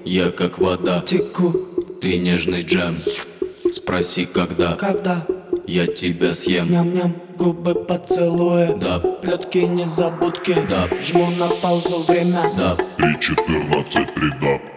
я как вода. Теку, Ты нежный джем, спроси когда когда я тебя съем. ням-ням, губы поцелуя. Да, Плетки, незабудки. да, Жму на паузу время. да. 3, 14, 3, да.